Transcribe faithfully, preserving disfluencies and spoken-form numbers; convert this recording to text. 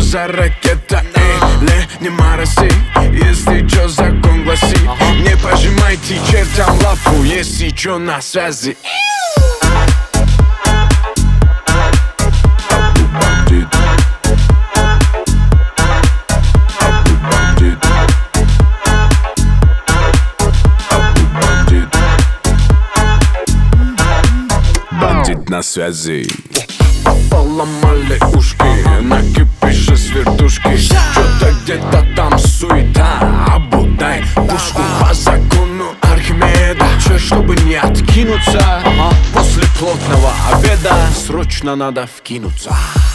за ракета? Или не мороси, если чё закон гласит. Не пожимайте чертям лапу, если чё на связи. Бандит на связи. Поломали ушки, на кипише с вертушки. Что-то где-то там суета, обудай пушку по закону Архимеда. Че, чтобы не откинуться, после плотного обеда срочно надо вкинуться.